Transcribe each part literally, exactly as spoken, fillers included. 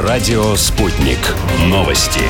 Радио «Спутник». Новости.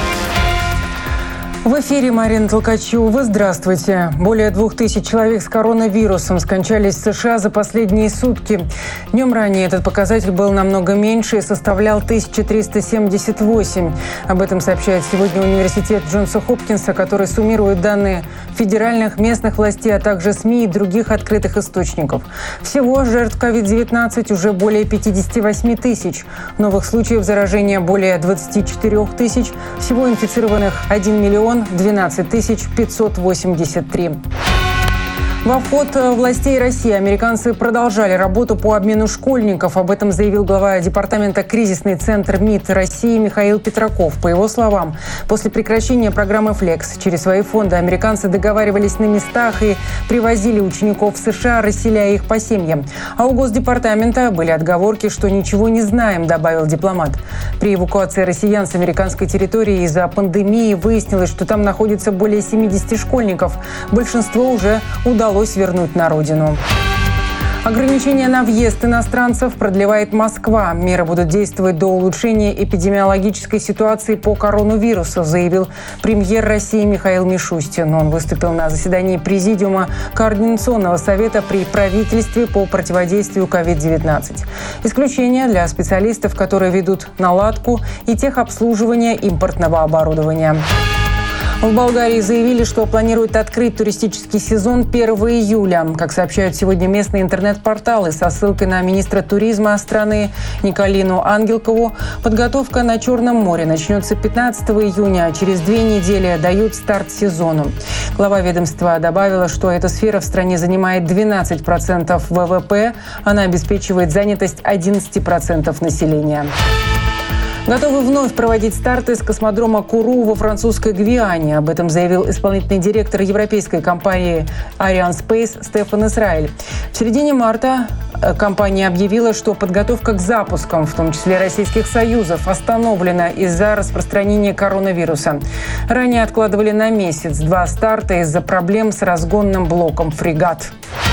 В эфире Марина Толкачева. Здравствуйте. Более двух тысяч человек с коронавирусом скончались в США за последние сутки. Днем ранее этот показатель был намного меньше и составлял тысяча триста семьдесят восемь. Об этом сообщает сегодня университет Джонса Хопкинса, который суммирует данные федеральных, местных властей, а также СМИ и других открытых источников. Всего жертв ковид девятнадцать уже более пятьдесят восемь тысяч. Новых случаев заражения более двадцать четыре тысяч. Всего инфицированных один миллион двенадцать тысяч пятьсот восемьдесят три. В обход властей России американцы продолжали работу по обмену школьников. Об этом заявил глава департамента «Кризисный центр МИД России» Михаил Петраков. По его словам, после прекращения программы «Флекс» через свои фонды американцы договаривались на местах и привозили учеников в США, расселяя их по семьям. А у Госдепартамента были отговорки, что ничего не знаем, добавил дипломат. При эвакуации россиян с американской территории из-за пандемии выяснилось, что там находится более семидесяти школьников. Большинство уже удалось удалось вернуть на родину. Ограничения на въезд иностранцев продлевает Москва. Меры будут действовать до улучшения эпидемиологической ситуации по коронавирусу, заявил премьер России Михаил Мишустин. Он выступил на заседании Президиума Координационного совета при правительстве по противодействию ковид девятнадцать. Исключение для специалистов, которые ведут наладку и техобслуживание импортного оборудования. В Болгарии заявили, что планируют открыть туристический сезон первого июля. Как сообщают сегодня местные интернет-порталы со ссылкой на министра туризма страны Николину Ангелкову, подготовка на Черном море начнется пятнадцатого июня, а через две недели дают старт сезону. Глава ведомства добавила, что эта сфера в стране занимает двенадцать процентов ВВП. Она обеспечивает занятость одиннадцати процентов населения. Готовы вновь проводить старты с космодрома Куру во французской Гвиане. Об этом заявил исполнительный директор европейской компании Arianespace Стефан Израиль. В середине марта компания объявила, что подготовка к запускам, в том числе российских союзов, остановлена из-за распространения коронавируса. Ранее откладывали на месяц два старта из-за проблем с разгонным блоком «Фрегат».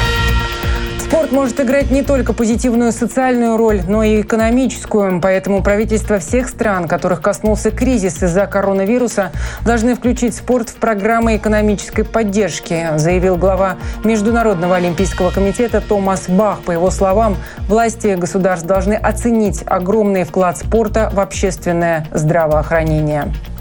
Спорт может играть не только позитивную социальную роль, но и экономическую. Поэтому правительства всех стран, которых коснулся кризис из-за коронавируса, должны включить спорт в программы экономической поддержки, заявил глава Международного олимпийского комитета Томас Бах. По его словам, власти государств должны оценить огромный вклад спорта в общественное здравоохранение.